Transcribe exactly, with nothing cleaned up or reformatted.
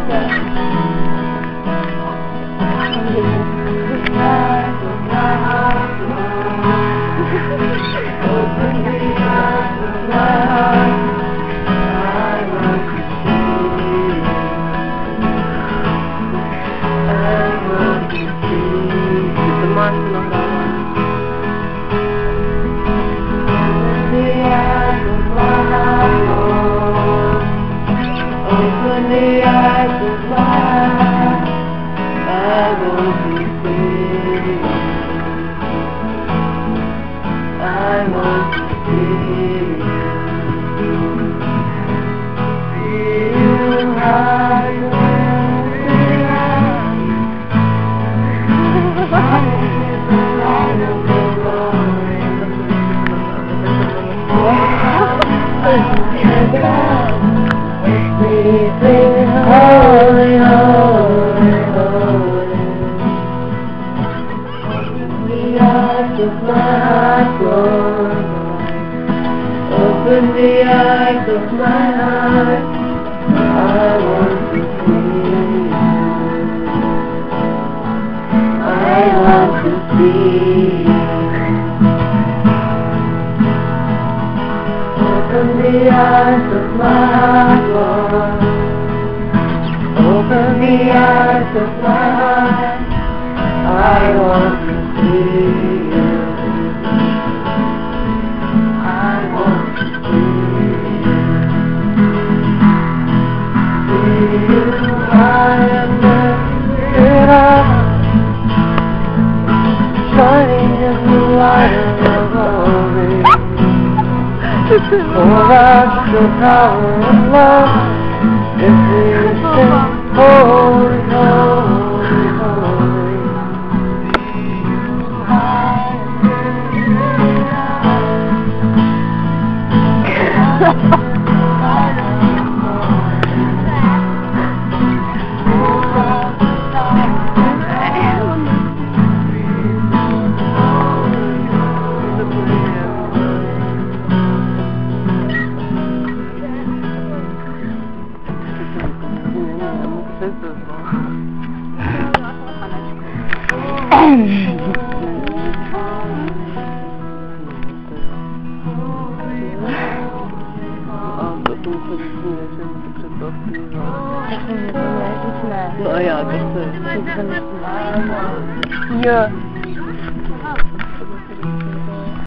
Holy, holy, holy. The eyes of my heart, Lord. Open the eyes of my heart. I want to see you. I want to see you. Open the eyes of my heart, Lord. Open the eyes of my heart. I want to see you. I want to see you. See you high and lifted up, shining in the light of your glory. Pour out your power and love as we sing, holy, holy, holy. No a jak, to chcę. Nie.